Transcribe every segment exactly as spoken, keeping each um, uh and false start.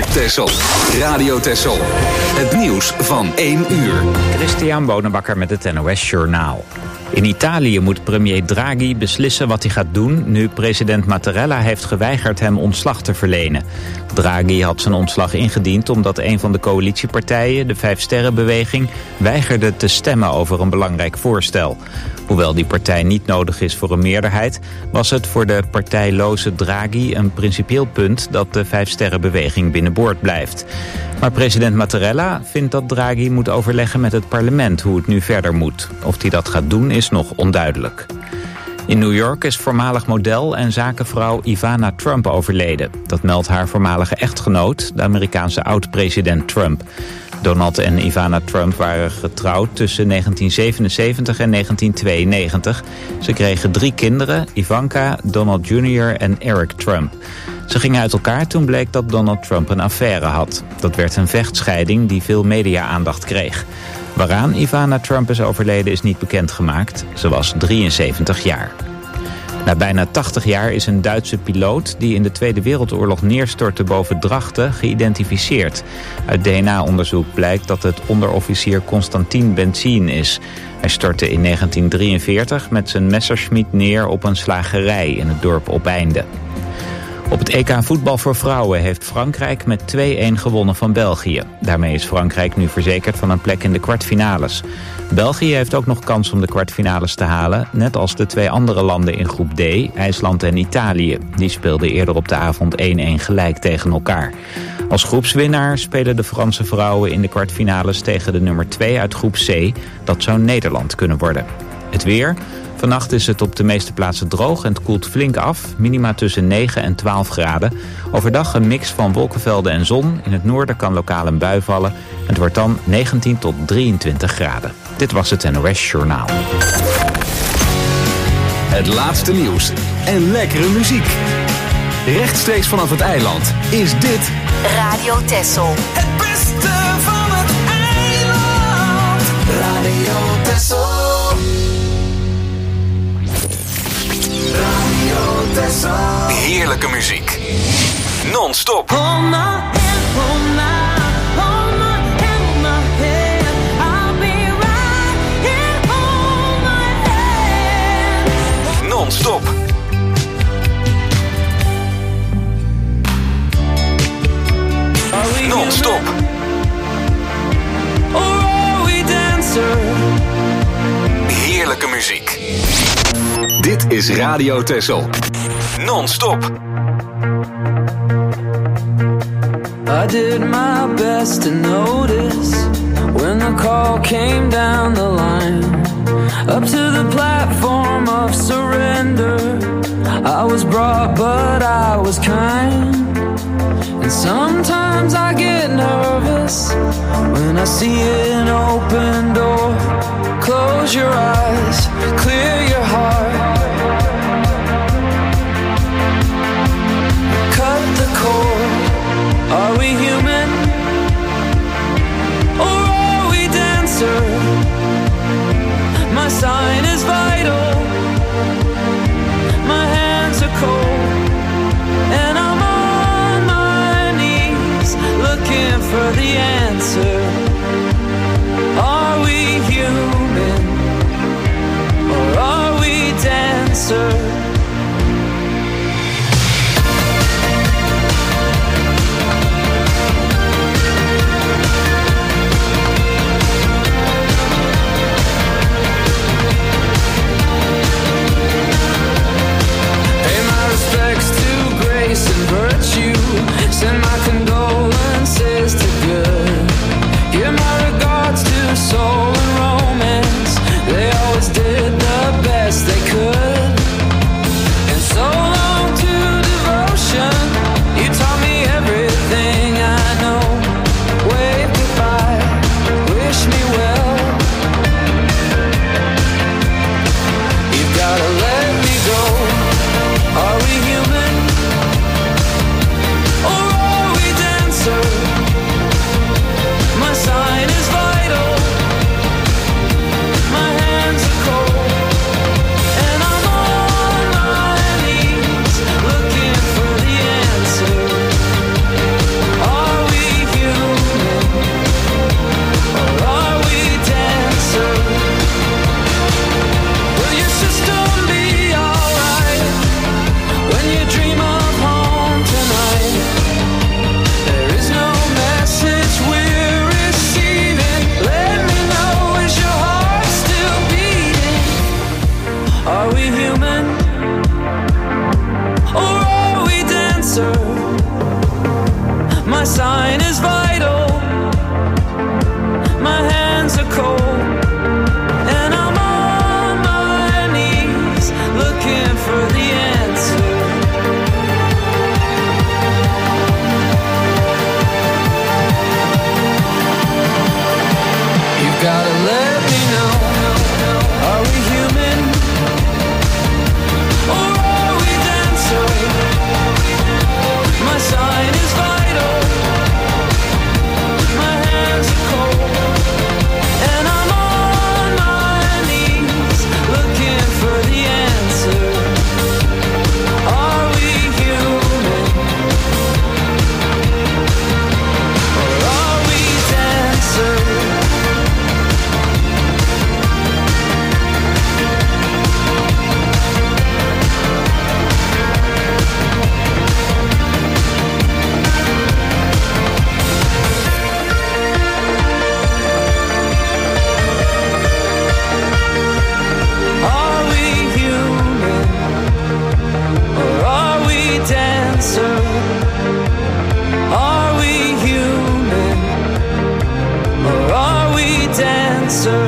op Texel. Radio Texel. Het nieuws van één uur. Christian Bonenbakker met het N O S Journaal. In Italië moet premier Draghi beslissen wat hij gaat doen nu president Mattarella heeft geweigerd hem ontslag te verlenen. Draghi had zijn ontslag ingediend omdat een van de coalitiepartijen, de Vijfsterrenbeweging, weigerde te stemmen over een belangrijk voorstel. Hoewel die partij niet nodig is voor een meerderheid, was het voor de partijloze Draghi een principieel punt dat de Vijfsterrenbeweging binnenboord blijft. Maar president Mattarella vindt dat Draghi moet overleggen met het parlement hoe het nu verder moet. Of hij dat gaat doen is nog onduidelijk. In New York is voormalig model en zakenvrouw Ivana Trump overleden. Dat meldt haar voormalige echtgenoot, de Amerikaanse oud-president Trump. Donald en Ivana Trump waren getrouwd tussen negentien zevenenzeventig en negentien tweeënnegentig. Ze kregen drie kinderen, Ivanka, Donald junior en Eric Trump. Ze gingen uit elkaar toen bleek dat Donald Trump een affaire had. Dat werd een vechtscheiding die veel media-aandacht kreeg. Waaraan Ivana Trump is overleden is niet bekendgemaakt. Ze was drieënzeventig jaar. Na bijna tachtig jaar is een Duitse piloot die in de Tweede Wereldoorlog neerstortte boven Drachten geïdentificeerd. Uit D N A-onderzoek blijkt dat het onderofficier Konstantin Benzien is. Hij stortte in negentien drieënveertig met zijn Messerschmitt neer op een slagerij in het dorp Opeinde. Op het E K voetbal voor vrouwen heeft Frankrijk met twee-een gewonnen van België. Daarmee is Frankrijk nu verzekerd van een plek in de kwartfinales. België heeft ook nog kans om de kwartfinales te halen, net als de twee andere landen in groep D, IJsland en Italië. Die speelden eerder op de avond één-één gelijk tegen elkaar. Als groepswinnaar spelen de Franse vrouwen in de kwartfinales tegen de nummer twee uit groep C. Dat zou Nederland kunnen worden. Het weer. Vannacht is het op de meeste plaatsen droog en het koelt flink af. Minima tussen negen en twaalf graden. Overdag een mix van wolkenvelden en zon. In het noorden kan lokaal een bui vallen. Het wordt dan negentien tot drieëntwintig graden. Dit was het N O S Journaal. Het laatste nieuws en lekkere muziek. Rechtstreeks vanaf het eiland is dit Radio Texel. Het beste van het eiland. Radio Texel. Radio Texel. Heerlijke muziek. Non-stop. Hold my hand, hold my, hold my hand, hold my head. I'll be right here, hold my hand. Non-stop. Non-stop. Or are we dancer? Heerlijke muziek. Dit is Radio Texel. Non-stop. I did my best to notice when the call came down the line. Up to the platform of surrender. I was brought but I was kind. And sometimes I get nervous when I see an open door. Close your eyes, clear your heart. Cut the cord. Are we human? Or are we dancer? My sign is vital. My hands are cold. And I'm on my knees looking for the answer. Are we human? Or are we dancer? And virtue, send my condolences to good. Let me know, are we human or are we dancer? My sign is vital, my hands are cold, and I'm on my knees looking for the answer. Are we human or are we dancer? Are we human or are we dancer? Are we human or are we dancer?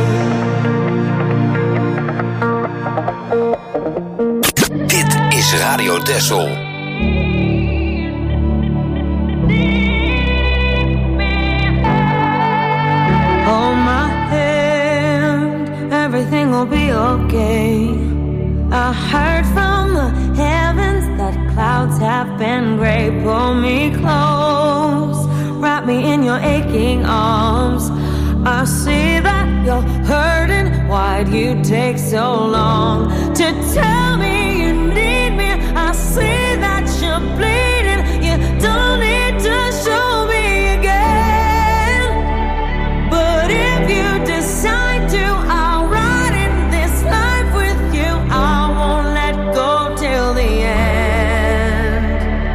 Dit is Radio Texel. Hold my hand, everything will be okay. I heard from the heavens that clouds have been gray. Pull me close, wrap me in your aching arms. I see that you're hurting. Why'd you take so long to tell me you need me? I see that you're bleeding. You don't need to show me again. But if you decide to, I'll ride in this life with you. I won't let go till the end.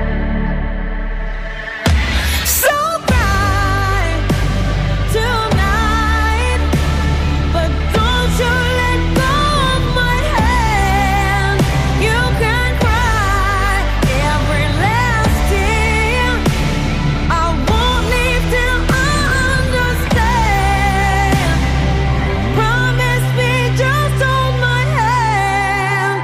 So bright tonight, but don't you let go of my hand. You can cry every last tear. I won't leave till I understand. Promise me, just hold my hand.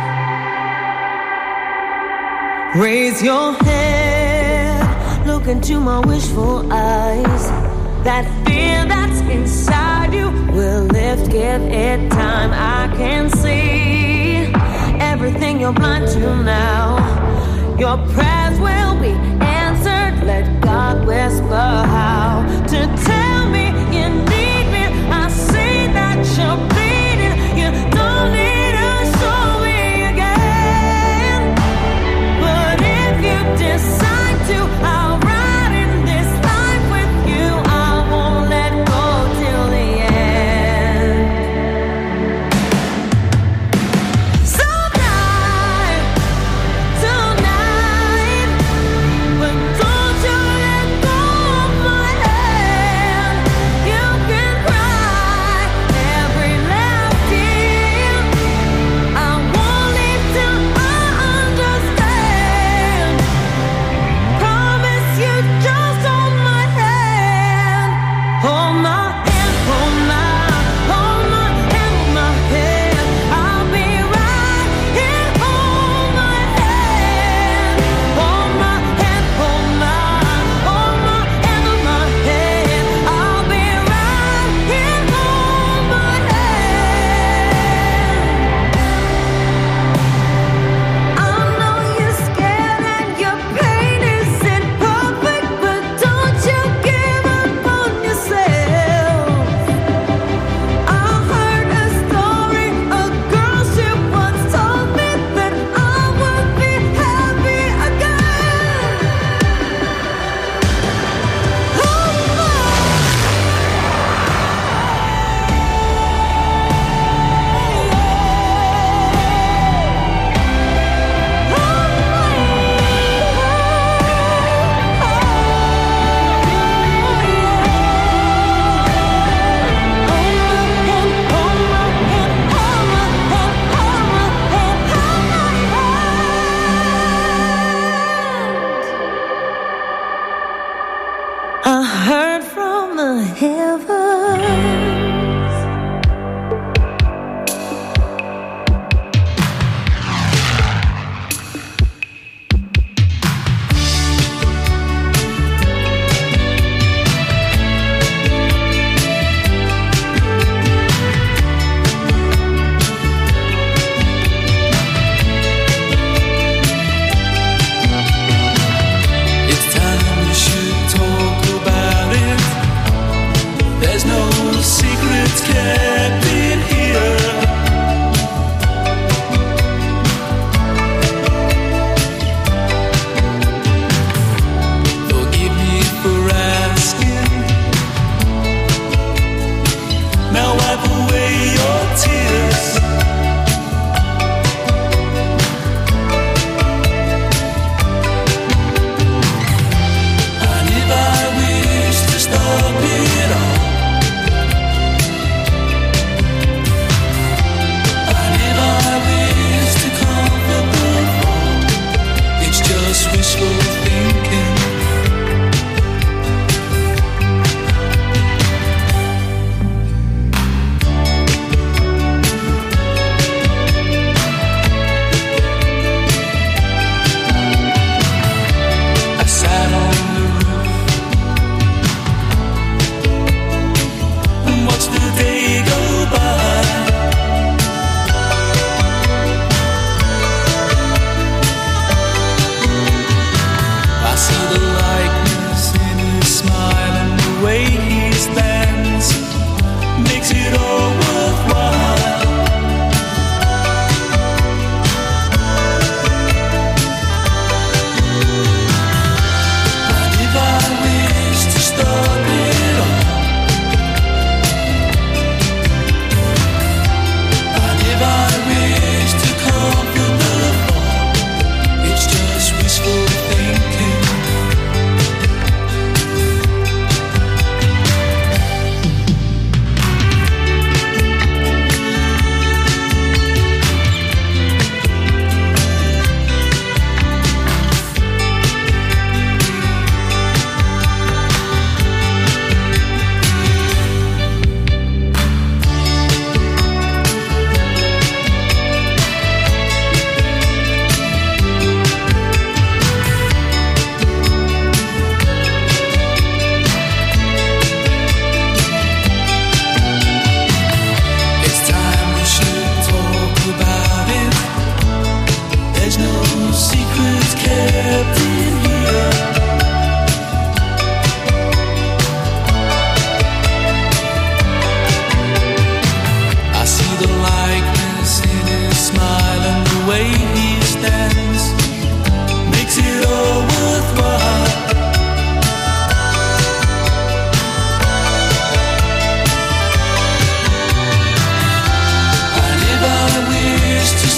Raise your head, look into my wishful eyes. That fear that's inside you will lift, give it time. I can see everything you're blind to now. Your prayers will be answered. Let God whisper how to tell me you need me. I see that you're bleeding. You don't need to show me again. But if you decide to, I'll ride in this life with you. I won't let go till the end. So bright tonight, but don't you let go of my hand.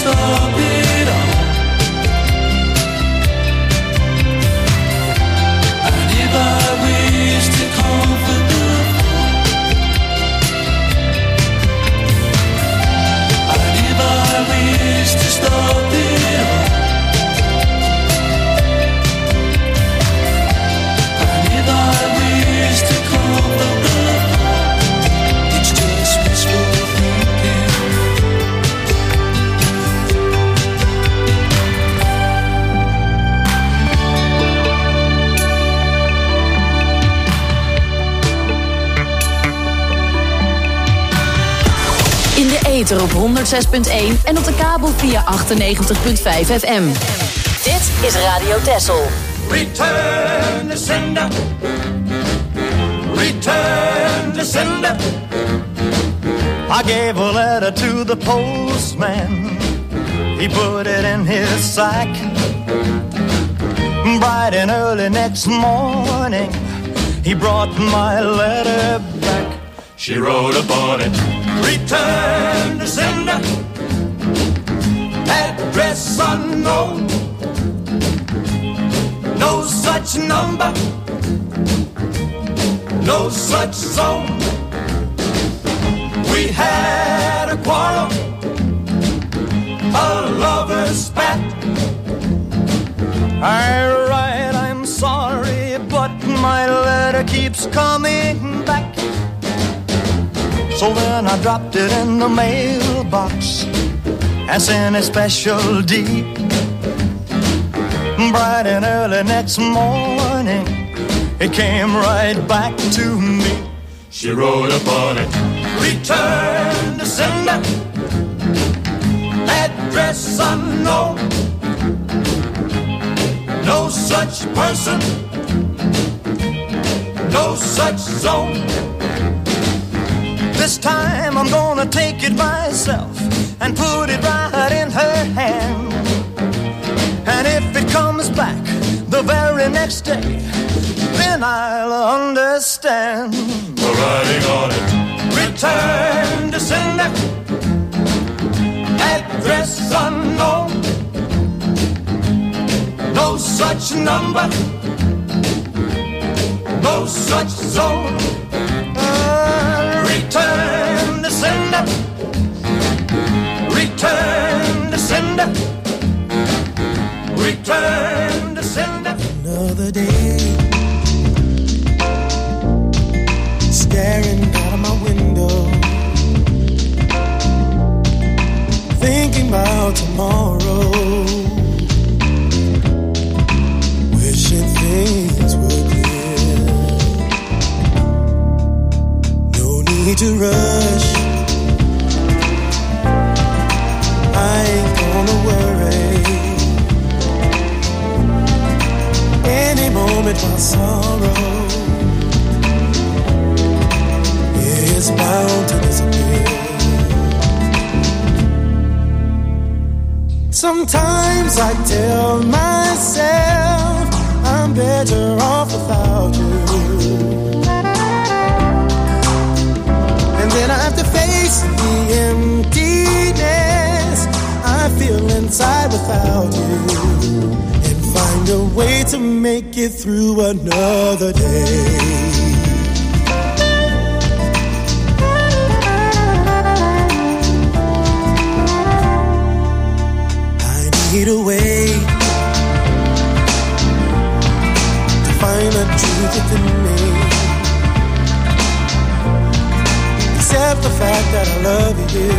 stop it all. And if I wish to comfort the fall, and if I wish to stop it all, and if I wish to comfort the fall, it's just wishful thinking. In de ether op honderdzes punt één en op de kabel via achtennegentig komma vijf F M. Dit is Radio Texel. Return to sender. Return to sender. I gave a letter to the postman. He put it in his sack. Bright and early next morning, he brought my letter back. She wrote upon it, return to sender. Address unknown. No such number. No such zone. We had a quarrel, a lover's spat. I write, I'm sorry, but my letter keeps coming back. So then I dropped it in the mailbox and sent a special deed. Bright and early next morning, it came right back to me. She wrote upon it, return to sender. Address unknown. No such person. No such zone. This time I'm gonna take it myself and put it right in her hand. And if it comes back the very next day, then I'll understand. The writing on it, return to sender. Address unknown. No such number. No such zone. Uh, return to sender. Return to sender. Return to sender. Another day, staring out of my window, thinking about tomorrow, wishing things were clear. No need to rush, I ain't gonna worry. Any moment my sorrow is bound to disappear. Sometimes I tell myself I'm better off without you, and then I have to face the emptiness I feel inside without you, and find a way to make it through another day. Need a way to find the truth within me, accept the fact that I love you,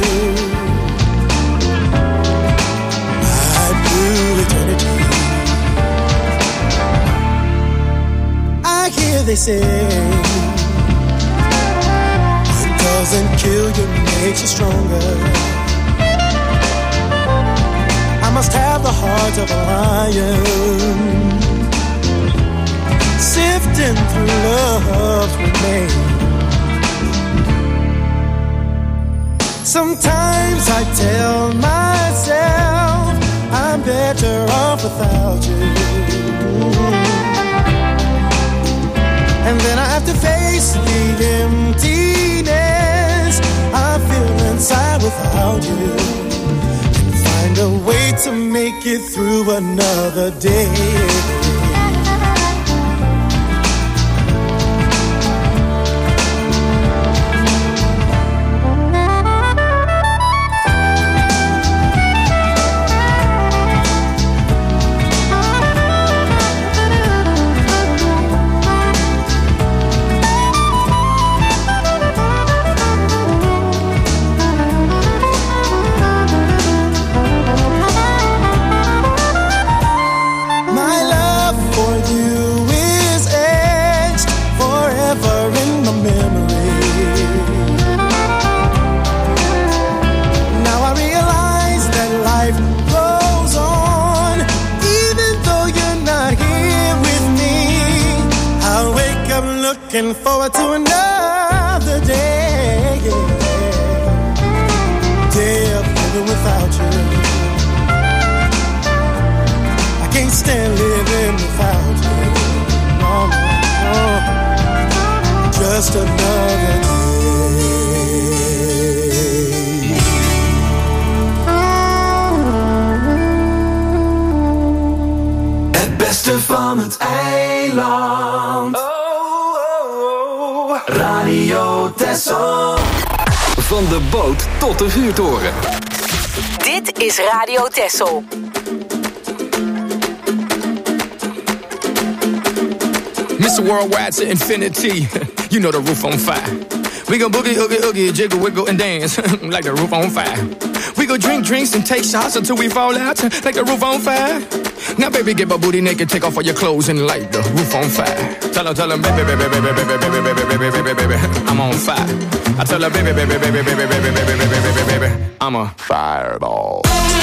my blue eternity. I hear they say what doesn't kill you makes you stronger. I must have the heart of a lion, sifting through love's remains. Sometimes I tell myself I'm better off without you, and then I have to face the emptiness I feel inside without you. Find a way to make it through another day. Looking forward to another day, day of living without you. I can't stand living without you. No, no, no. Just another day. Het beste van het eiland. Radio Texel. Van de boot tot de vuurtoren. Dit is Radio Texel. Mister Worldwide to infinity. You know the roof on fire. We go boogie, oogie, oogie, jiggle, wiggle, and dance like the roof on fire. We go drink drinks and take shots until we fall out like the roof on fire. Now, baby, get my booty naked, take off all your clothes and light the roof on fire. Tell her, tell her, baby, baby, baby, baby, baby, baby, baby, baby, baby, baby, I'm on fire. I tell her, baby, baby, baby, baby, baby, baby, baby, baby, baby, I'm a fireball.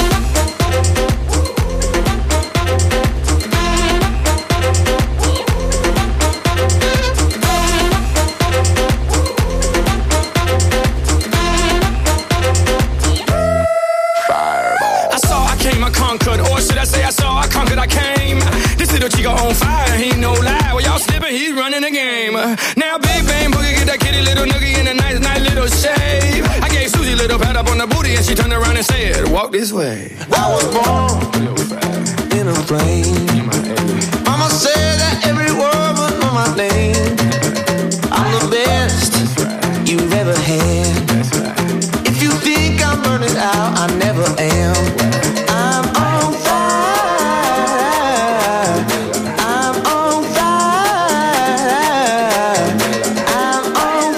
Or should I say I saw, I conquered, I came. This little chico on fire, he ain't no lie. Well, y'all slipping, he's running the game. Now Big Bang Boogie get that kitty little noogie in a nice, nice little shave. I gave Susie a little pat up on the booty and she turned around and said, walk this way. I was born in a plane. Mama said that every word would know my name. I'm the best you've ever had. If you think I'm burning out, I never am. I'm on fire. I'm on fire. I'm on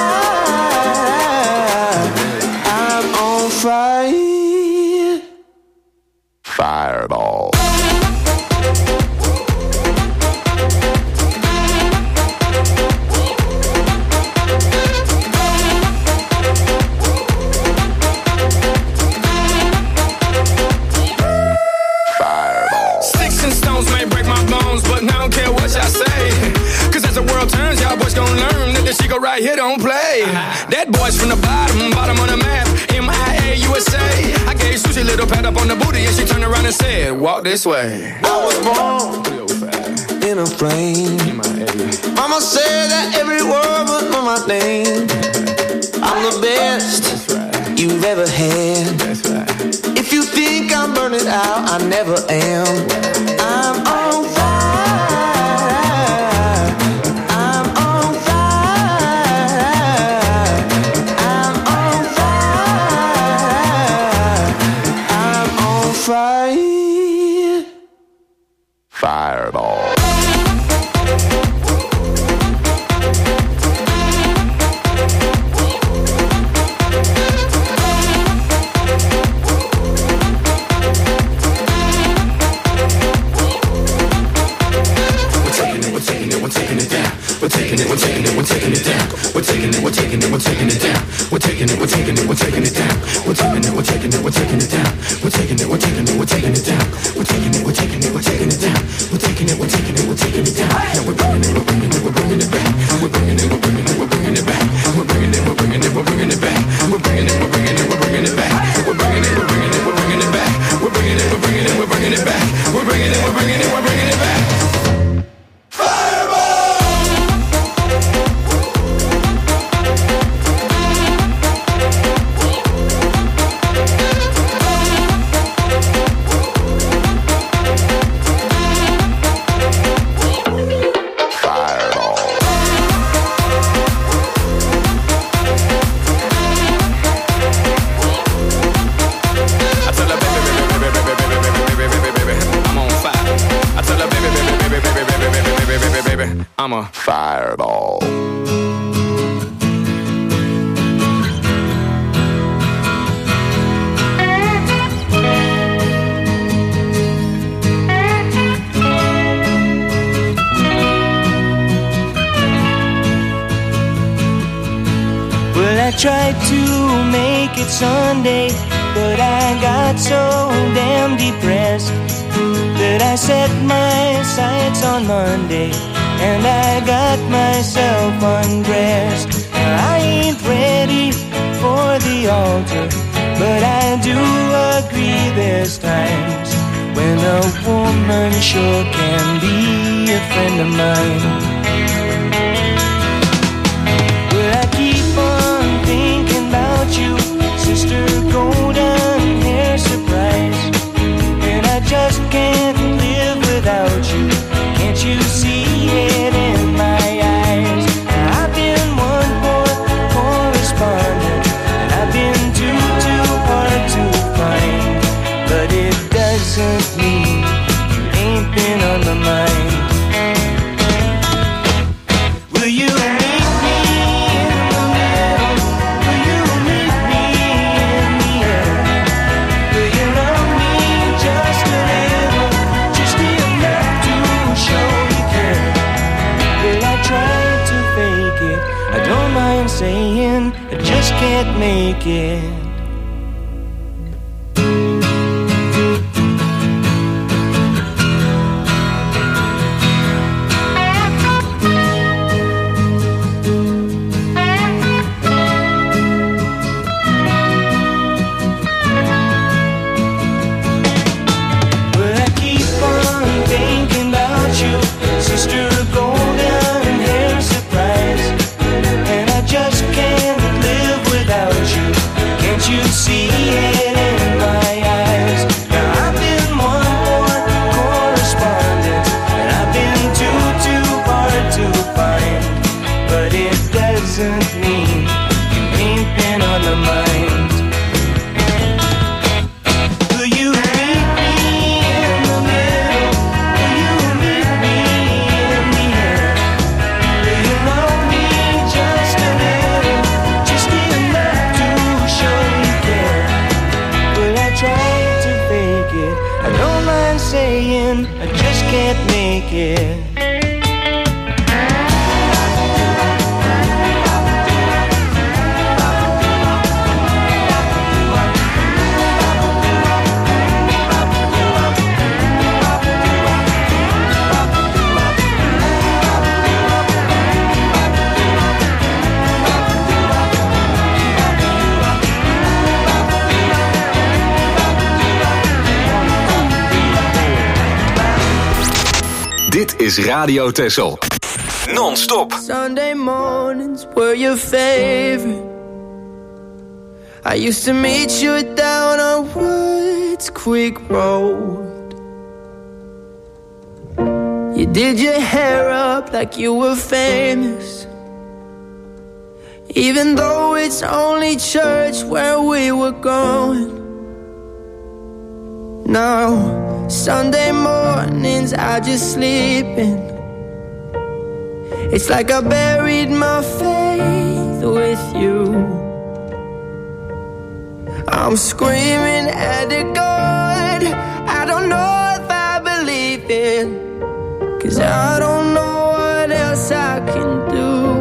fire. I'm on fire. Fireball. Chico right here don't play. That boy's from the bottom, bottom of the map. M I A U S A. I gave Susie a little pat up on the booty and she turned around and said, walk this way. I was born in a plane. Mama said that every word would know my name. I'm the best you've ever had. If you think I'm burning out, I never am. I'm on fire. Fire. Fireball. We're taking it, we're taking it, we're taking it down. We're taking it, we're taking it, we're taking it down. We're taking it, we're taking it, we're taking it down. We're taking it, we're taking it, we're taking it down. We're taking it, we're taking it, we're taking it down. We're taking it, we're taking it, we're taking it down. We're taking it, we're taking it, we're taking it down. Now we're bringing it, we're bringing it, we're bringing it back. We're bringing it, we're bringing it, we're bringing it back. We're bringing it, we're bringing it, we're bringing it back. We're bringing it, we're bringing it, we're bringing it back. We're bringing it, we're bringing it, we're bringing it back. We're bringing it, we're bringing it, we're bringing it back. We're bringing it, we're bringing it, we're bringing it back. a fireball. Well, I tried to make it Sunday, but I got so damn depressed that I set my sights on Monday, and I got myself undressed. I ain't ready for the altar, but I do agree there's times when a woman sure can be a friend of mine. Well, I keep on thinking about you, Sister Golden Hair Surprise, and I just can't live without you. Can't you see it in my eyes? I've been one poor correspondent, and I've been too, too hard to find, but it doesn't mean you ain't been on my mind. Will you meet me in the middle? Will you meet me in the air? Will you love me just a little, just enough to show you care? Well, I tried to fake it, I don't mind saying I just can't make it. Dit is Radio Texel. Non-stop. Sunday mornings were your favorite. I used to meet you down on Woods Creek Road. You did your hair up like you were famous, even though it's only church where we were going. Now Sunday mornings I just sleep in. It's like I buried my faith with you. I'm screaming at the God I don't know if I believe in, 'cause I don't know what else I can do.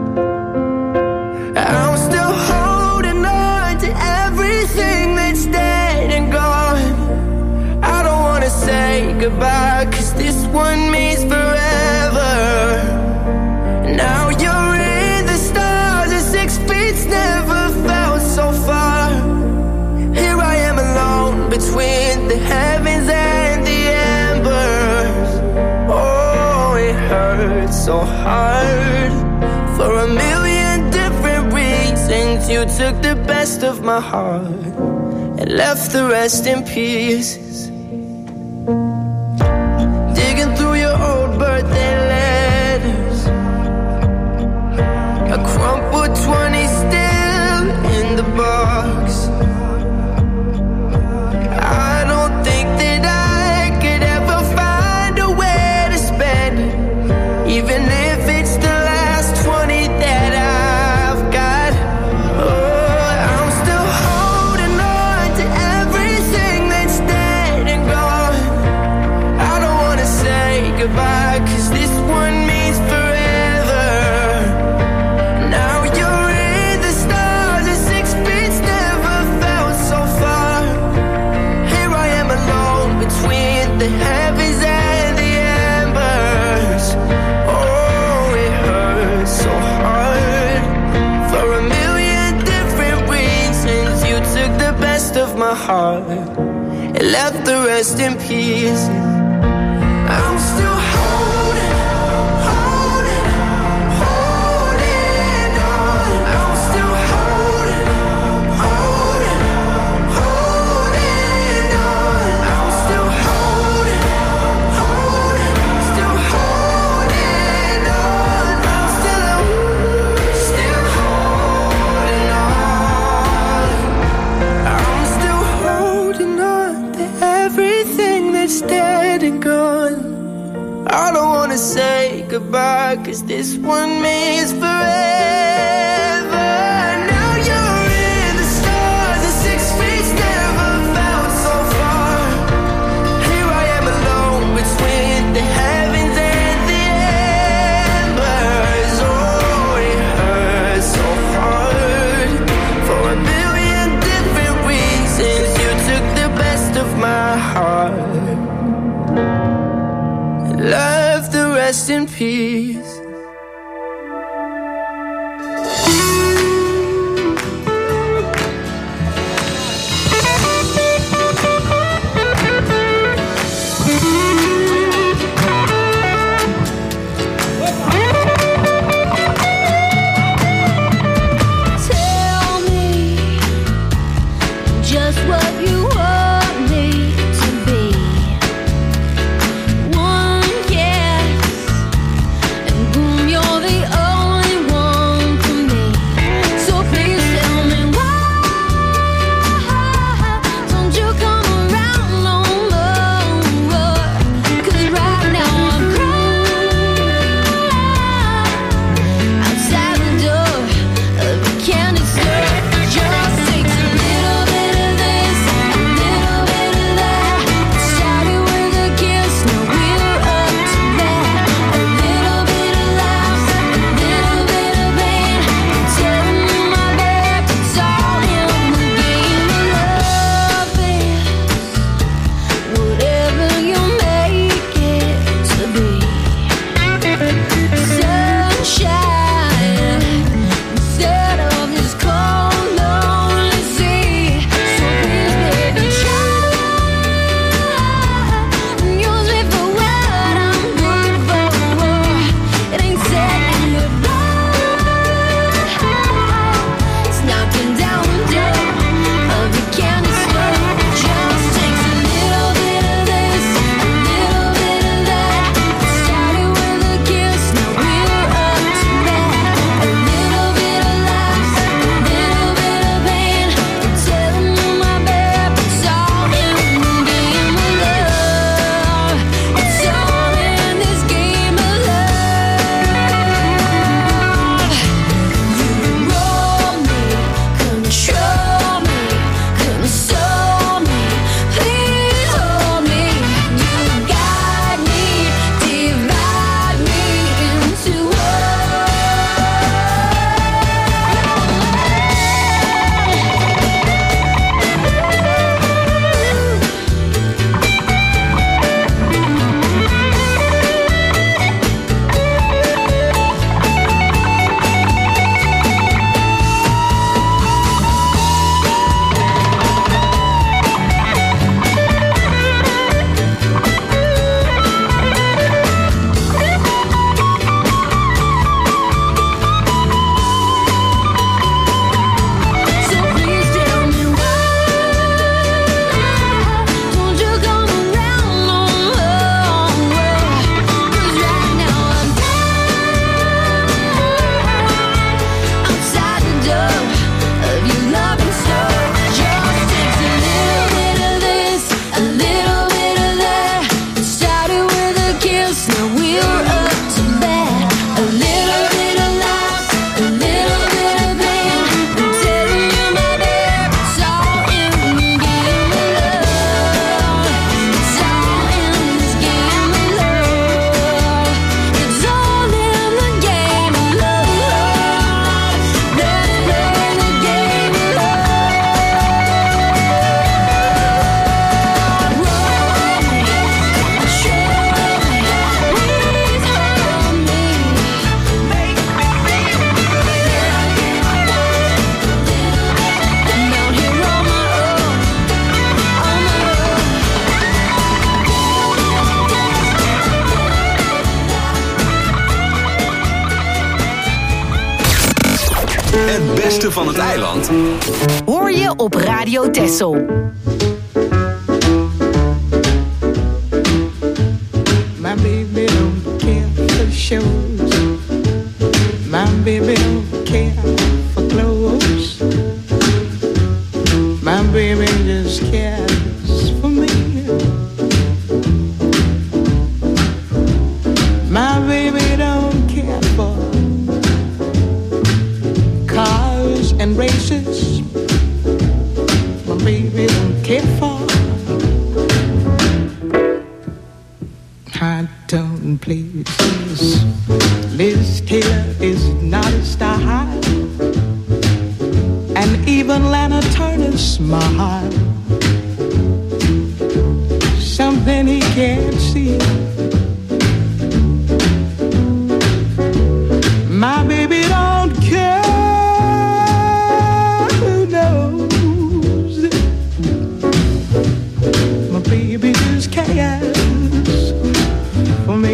I'm still holding on to everything that's dead and gone. I don't wanna say goodbye, 'cause this one means forever. Now you're in the stars and six feet's never felt so far. Here I am alone between the heavens and the embers. Oh, it hurts so hard for a million different reasons. You took the best of my heart and left the rest in pieces. Digging through your old birthday letters, a crumpled twenty still in the box. I don't think that I could ever find a way to spend it, even if best of my heart and left the rest in peace. I'm still holding, holding, holding on. I'm still holding, holding, holding on. I'm still holding, holding, still holding on. I'm still, still holding on. I'm still holding on to everything that's dead and gone. I don't wanna say goodbye, cause this one means forever. Now you're in the stars, and six feet never felt so far. Here I am alone between the heavens and the embers. Oh, it hurts so hard. For a million different reasons, you took the best of my heart, left the rest in peace. Tell me just what you want me to be. One yes, and boom, you're the only one for me. So please tell me why don't you come around no more? 'Cause right now I'm crying outside the door of a candy store. Just takes a little bit of this, a beste van het eiland hoor je op Radio Texel. My baby don't care for shows. My baby don't care for clothes. My baby just cares for me. My baby don't care for cars and races. My baby don't care for high-tone places. Liz Taylor is not a star, and even Lana Turner's smile, something he can't see. My baby don't care who knows. My baby just cares for me.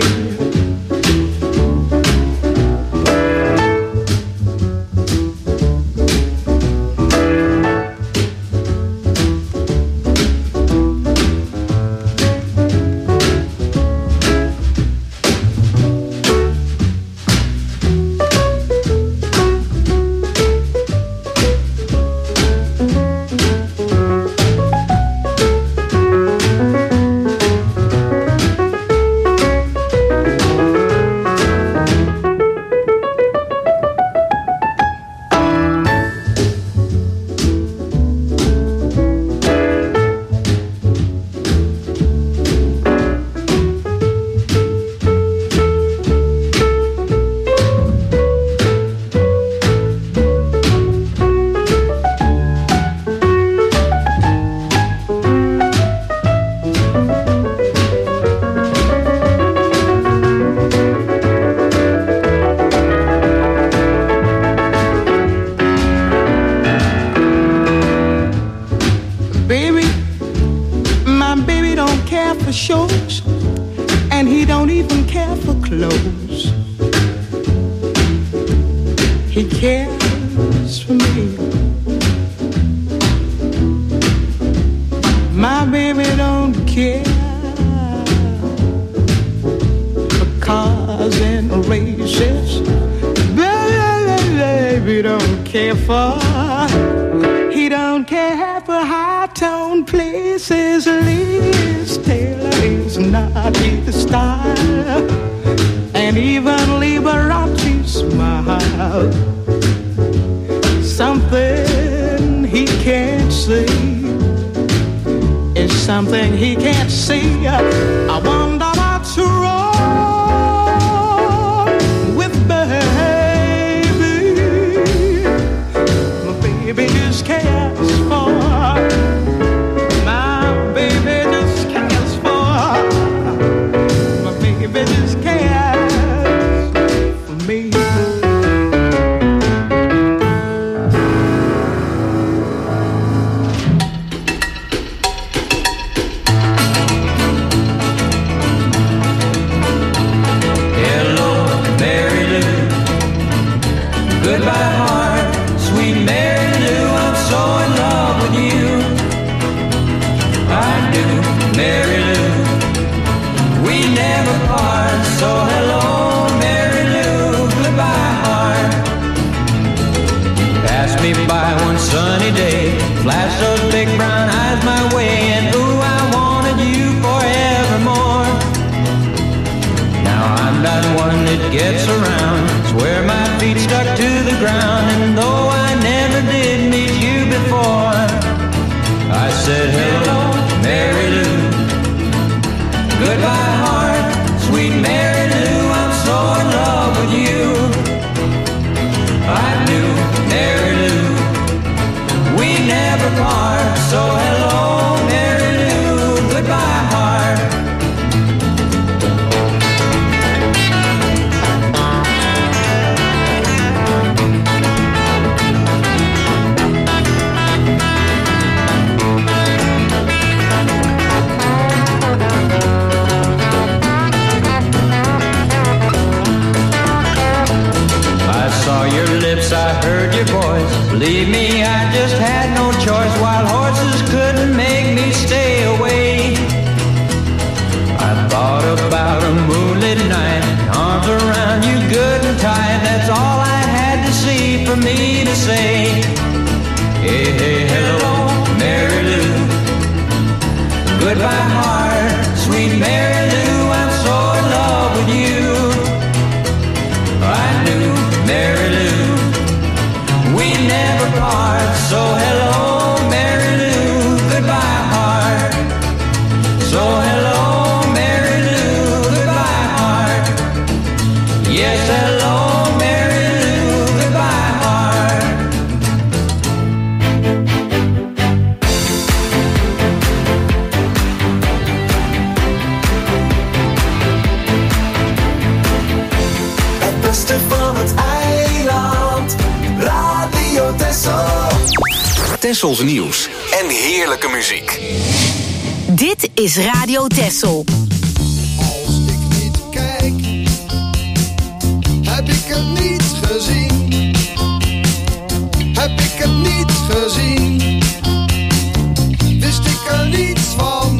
Tessels nieuws en heerlijke muziek. Dit is Radio Tessel. Als ik niet kijk, heb ik het niet gezien. Heb ik het niet gezien. Wist ik er niets van.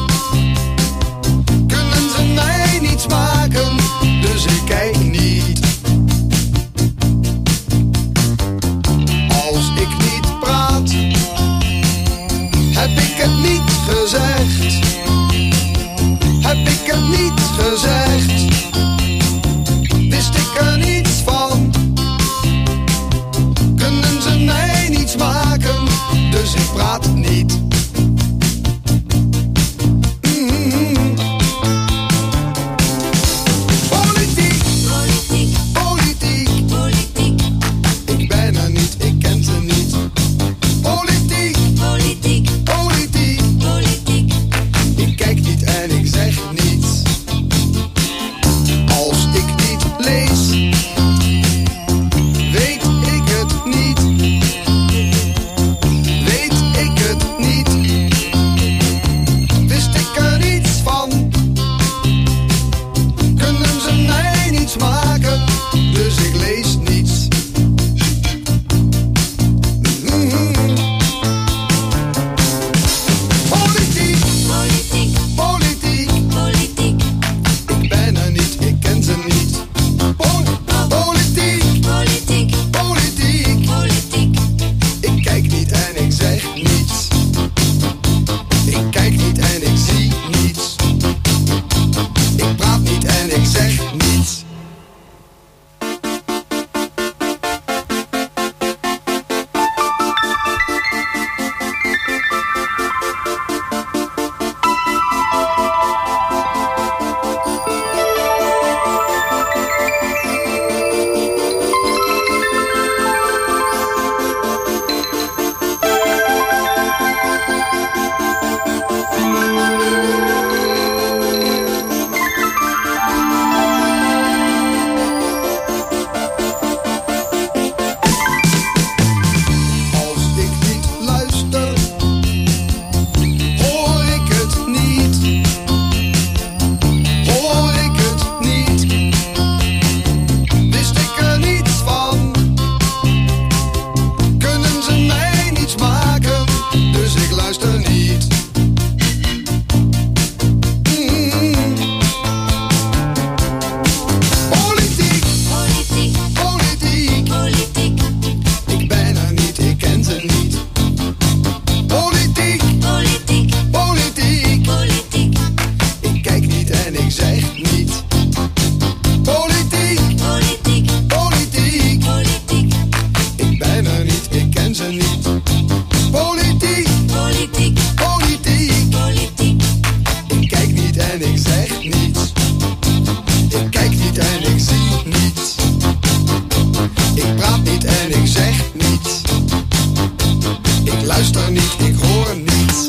Kunnen ze mij niets maken, dus ik kijk niet. Als ik niet praat, heb ik het niet gezegd. Heb ik het niet gezegd. Wist ik er niets van. Kunnen ze mij niets maken, dus ik praat niet. Mm-hmm. Politiek, politiek, politiek, politiek. Ik ben er niet, ik ken ze niet. Politiek, politiek, politiek, politiek. Ik kijk niet en ik zeg niets. Als ik niet lees, weet ik het niet. Weet ik het niet. Wist ik er niets van. Kunnen ze mij niets maken, dus ik lees niets. Mm-hmm. Politiek, politiek, politiek, politiek. Ik ben er niet, ik ken ze niet. Pol- politiek, politiek, politiek, politiek. Ik kijk niet en ik zeg niets. Ik kijk niet en ik zie niets. Ik praat niet en ik zeg niets. Als ik niet luister, hoor ik het niet. Hoor ik het niet. Wist ik er niets van. Kunnen ze mij niets maken, dus ik luister niet. Mm. Politiek, politiek, politiek, politiek. Ik ben er niet, ik ken ze niet. Politiek, politiek, politiek, politiek. Ik kijk niet en ik zeg niets. Politiek, politiek, politiek, politiek. Ik ben er niet, ik ken ze niet. Politiek, politiek, politiek, politiek. Ik kijk niet en ik zeg niets. Ik kijk niet en ik zie niets. Ik praat niet en ik zeg niets. Ik luister niet, ik hoor niets.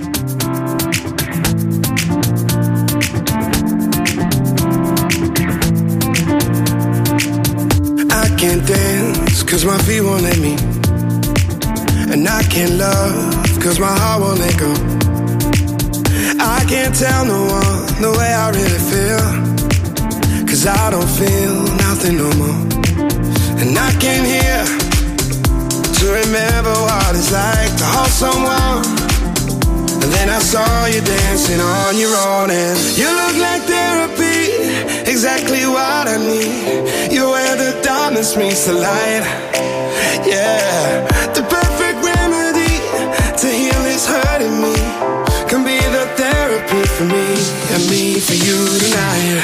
I can't dance cause my feet won't let me. And I can't love cause my heart won't let go. I can't tell no one the way I really feel, cause I don't feel nothing no more. And I came here to remember what it's like to hold someone. And then I saw you dancing on your own, and you look like therapy, exactly what I need. You're where the darkness meets the light. Yeah, the perfect remedy to heal this hurting me can be the therapy for me and me for you tonight.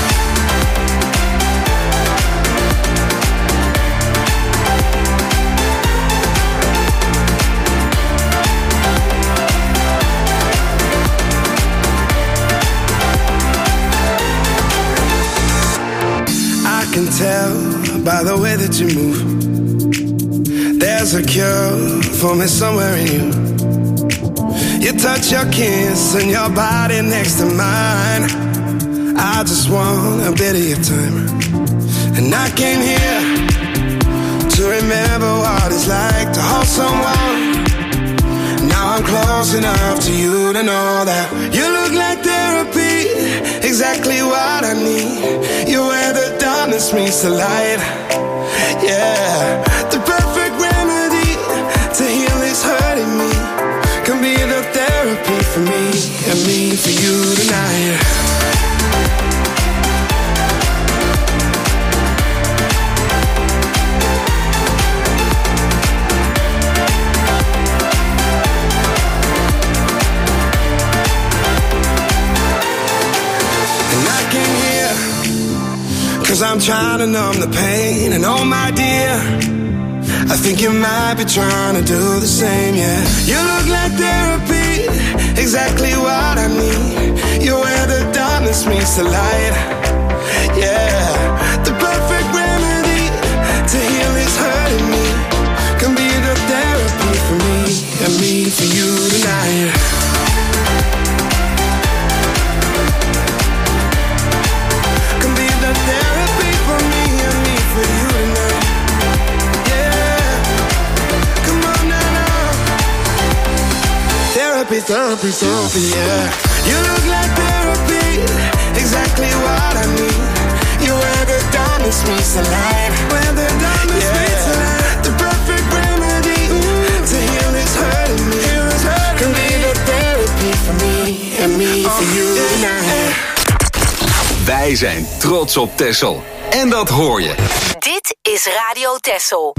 I can tell by the way that you move, there's a cure for me somewhere in you. You touch your kiss and your body next to mine. I just want a bit of your time. And I came here to remember what it's like to hold someone. I'm close enough to you to know that you look like therapy, exactly what I need. You're where the darkness meets the light. Yeah, the perfect remedy to heal this hurting me. Can be the therapy for me and me for you tonight. Cause I'm trying to numb the pain. And oh my dear, I think you might be trying to do the same, yeah. You look like therapy, exactly what I need. You're where the darkness meets the light. Yeah, the perfect remedy to heal this hurting me. Can be the therapy for me and me for you tonight. Therapy, therapy, therapy, yeah. You look like therapy, exactly what I need. You're where the darkness meets the light. Where the darkness yeah. meets the light. The perfect remedy Ooh. to heal this hurting me. Can be the therapy for me and me oh, for you tonight. Wij zijn trots op Texel. En dat hoor je. Dit is Radio Texel.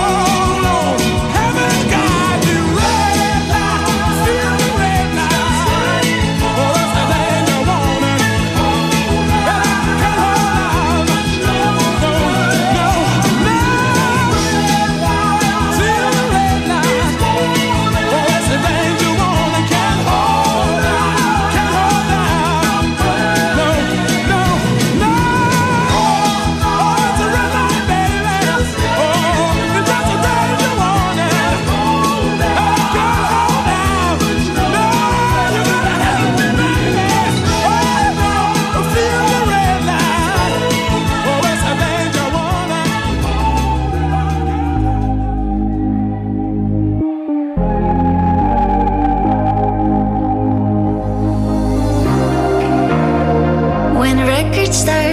Hold on, haven't got you red light, feel the red light.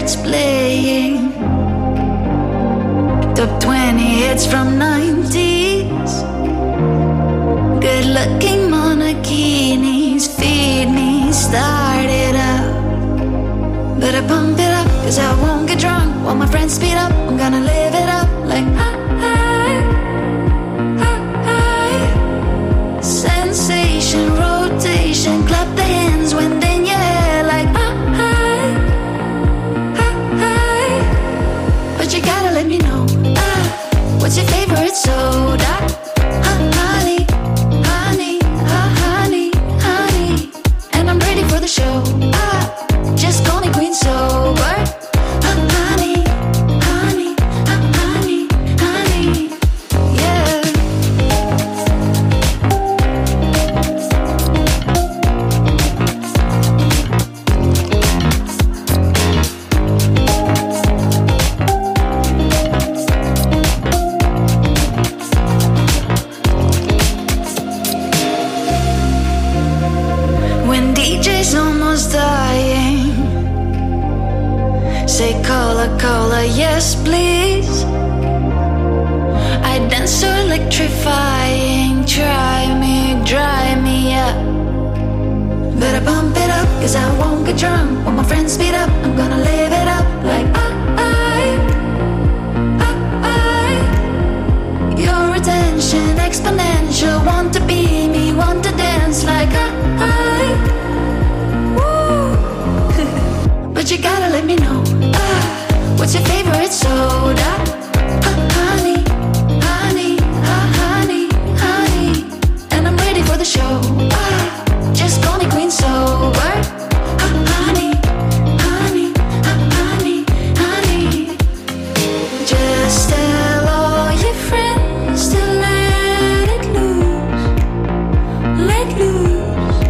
it's playing. Top twenty hits from nineties. Good looking monokinis feed me, start it up. Better pump it up, cause I won't get drunk while my friends speed up. I'm gonna live it up like I, I, I, I. Sensation, rotation, clap the hands when they in your hair like I, I, I, I. But you gotta let me know, ah, what's your favorite soda? Ah, honey, honey, ah, honey, honey. And I'm ready for the show, ah, just call me Queen Sober. Honey, honey, honey, honey, yeah. When D J's almost dying, say cola, cola, yes please. I dance so electrifying. Try me, dry me up. Better pump it up, cause I won't get drunk when my friends speed up. I'm gonna live it up like I, I, I, I. Your attention exponential. Want to be me, want to dance like I, I. Woo. But you gotta let me know, ah, what's your favorite soda? Ah, honey, honey, ah, honey, honey. And I'm ready for the show, ah, just call me Queen Sober. Ah, honey, honey, ah, honey, honey. Just tell all your friends to let it loose, let loose.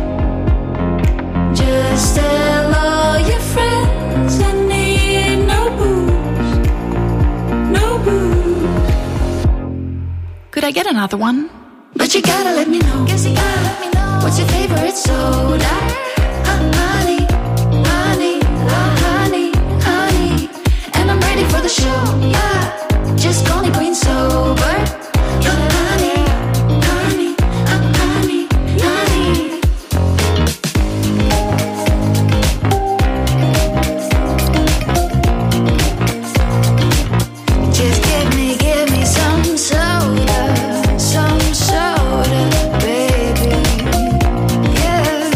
Just tell all your friends I need no booze, no booze. Could I get another one? But you gotta let me know. Guess you gotta let me know. What's your favorite soda? Ah, honey, honey, ah, honey, honey. And I'm ready for the show. Yeah, just call me Queen Sober. Ah, honey, honey, ah, honey, honey. Just give me, give me some soda, some soda, baby, yeah.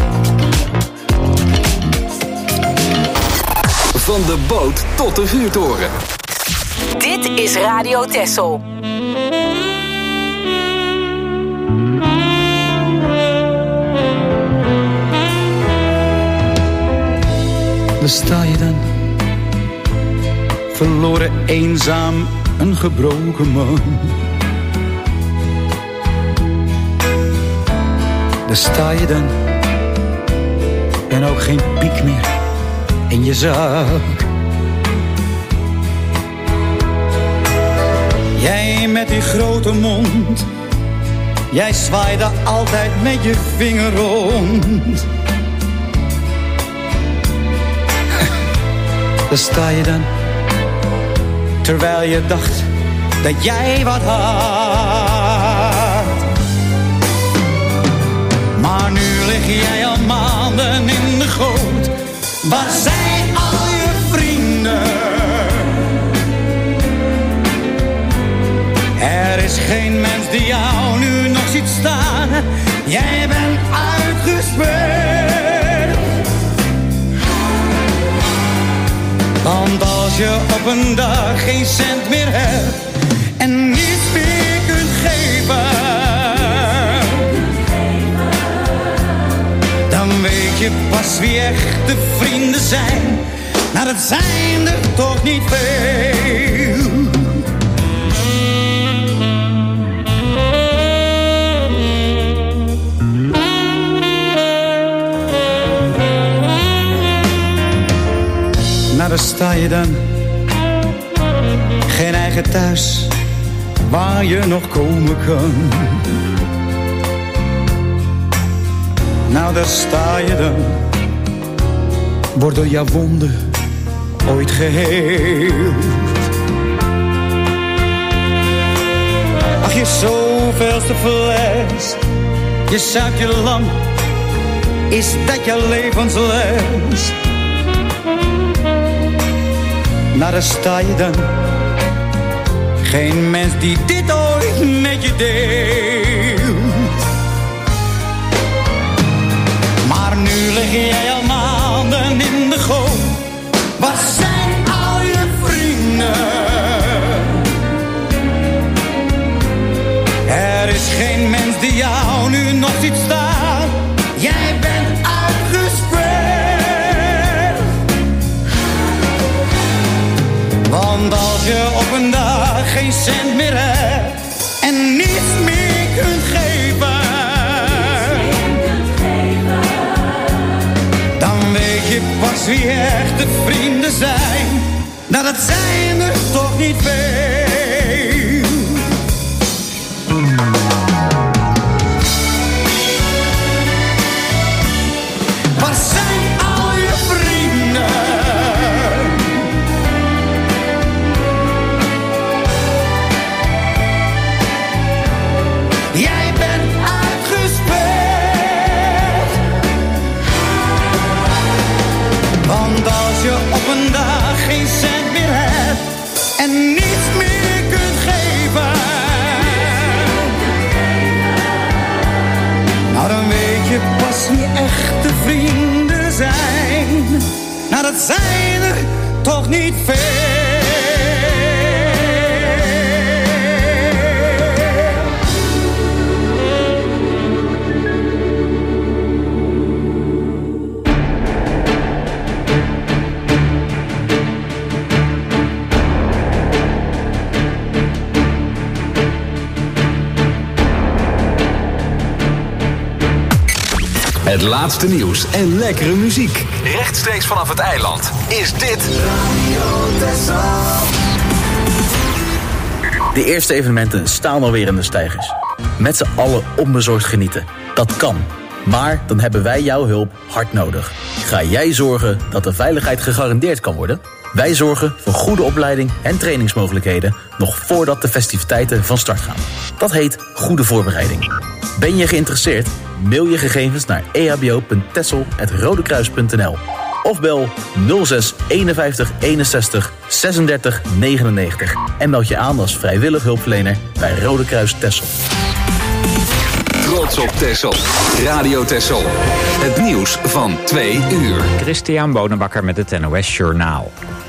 Van de boot tot de vuurtoren. Dit is Radio Texel. Daar sta je dan, verloren, eenzaam, een gebroken man. Daar sta je dan, en ook geen piek meer in je zak. Jij met die grote mond, jij zwaaide altijd met je vinger rond. Daar sta je dan, terwijl je dacht dat jij wat had. Maar nu lig jij al maanden in de goot. Waar zijn al je vrienden? Er is geen mens die jou nu nog ziet staan. Jij bent uitgespeeld. Want als je op een dag geen cent meer hebt en niets meer kunt geven, dan weet je pas wie echte vrienden zijn. Maar het zijn er toch niet veel. Nou, daar sta je dan. Geen eigen thuis waar je nog komen kan. Nou, daar sta je dan. Wordt door jouw wonden ooit geheel. Ach, je zoveelste fles, je zuipt je lang, is dat je levensles? Nou, daar sta je dan, geen mens die dit ooit met je deelt. Maar nu lig jij al maanden in de goot. Waar zijn al je vrienden? Er is geen mens die jou nu nog ziet staan. Jij bent uitgespeeld. Want als je op een dag geen cent meer hebt en niets meer kunt geven, dan weet je pas wie echte vrienden zijn. Nou, dat zijn er toch niet veel. Waar zijn al je vrienden? Jij bent uitgespeeld. Want als je op een dag geen cent meer hebt en niets meer kunt geven, nou dan weet je pas wie echte vrienden zijn. Nou, dat zijn er toch niet veel. Het laatste nieuws en lekkere muziek. Rechtstreeks vanaf het eiland is dit Radio Texel. De eerste evenementen staan alweer in de steigers. Met z'n allen onbezorgd genieten. Dat kan. Maar dan hebben wij jouw hulp hard nodig. Ga jij zorgen dat de veiligheid gegarandeerd kan worden? Wij zorgen voor goede opleiding en trainingsmogelijkheden nog voordat de festiviteiten van start gaan. Dat heet goede voorbereiding. Ben je geïnteresseerd? Mail je gegevens naar e h b o punt texel apenstaartje rodekruis punt n l of bel nul zes eenenvijftig eenenzestig zesendertig negenennegentig en meld je aan als vrijwillig hulpverlener bij Rode Kruis Texel. Trots op Texel. Radio Texel. Het nieuws van twee uur. Christian Bonenbakker met het N O S Journaal.